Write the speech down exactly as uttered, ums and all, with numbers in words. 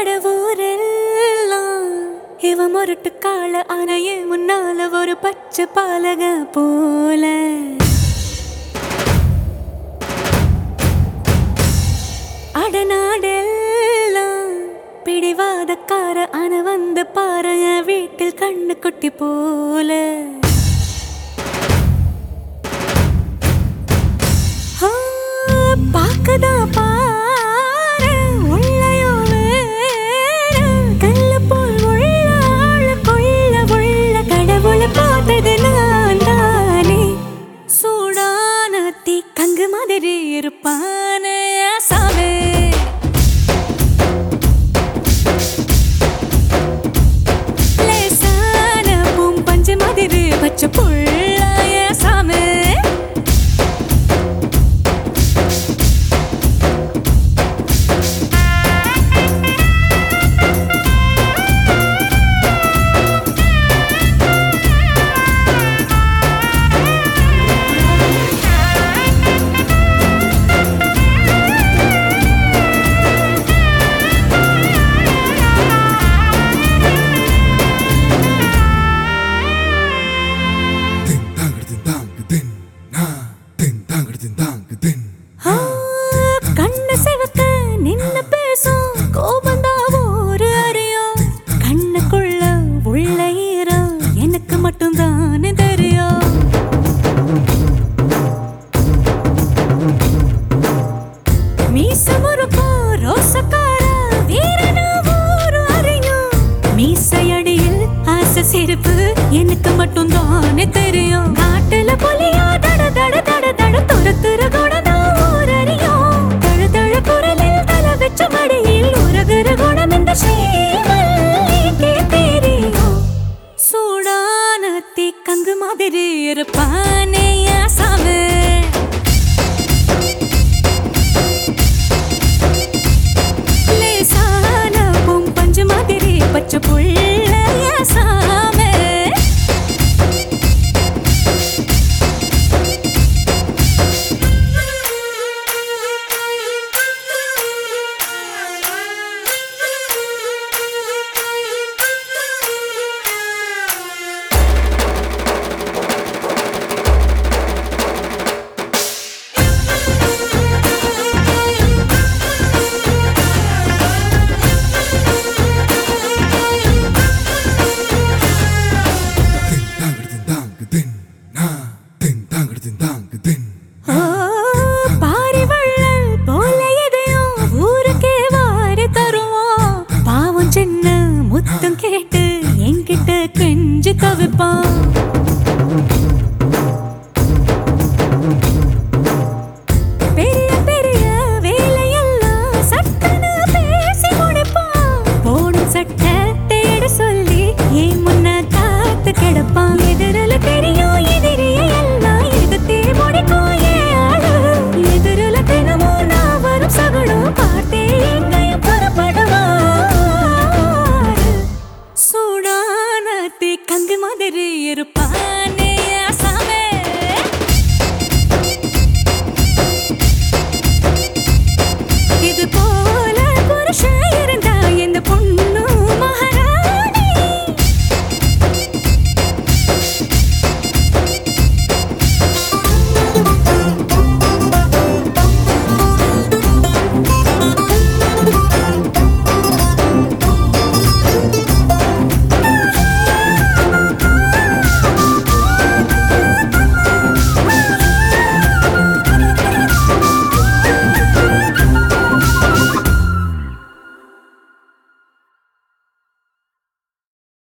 கடவுரெல்லாம் இவ முரட்டு கால அணைய முன்னால ஒரு பச்சை பாலக போல அடநாடெல்லாம் பிடிவாதக்கார அண வந்து பாரு வீட்டில் கண்ணு குட்டி போல பாக்கதா பாரு உள்ளயோ வேறு கல்ல போல் உள்ள ஆள கொள்ள உள்ள கடவுளை பார்த்தது நான் தானே சூடான தீ கங்கு மாதிரி இருப்பானே சாவே லேசான பூம் பஞ்சு மாதிரி பச்சை புள்ளாய சாமே கண்ண சிவக்க நின்னு பேசும் கோபந்தா ஒரு அறியும் கண்ணுக்குள்ள உள்ள ஈரம் எனக்கு மட்டும் தானே தெரியும் மீச முறுக்கோ ரோசக்கார வீரனா ஒரு அறியும் மீசையடியில் ஆசை சிரிப்பு எனக்கு மட்டும் தானே தெரியும் காட்டுல புலியா தட தட தட தட துரத்துற குணதா ஒரு அறியும் தழு தழு குரலில் தலை வச்ச மடியில் உருகுற குணம் இந்த ஸ்ரீமல்லிக்கே தெரியும் சூடான தீ கங்கு மாதிரி இருப்பானே சாமி லேசான பூம் பஞ்சு மாதிரி பச்சை புள்ள சாமி முத்தம் கேட்டு என்கிட்ட கெஞ்சி தவிப்பான் பெரிய பெரிய வேலையெல்லாம் சட்டன பேசி முடிப்பான் போடும் சட்டை தேட சொல்லி ஏன் முன்ன காத்து கிடப்பான் எதிரில தெரியும் எதிரிய எல்லாம் எதிர்த்தே முடிக்கும் ஏன் ஆளு எதிரில தினமும் நான் வரும் சகுனம் பார்த்தே எங்கையும் புறப்படுவான் சூடான தீ கங்கு மாதிரி இருப்பானே சாமே இது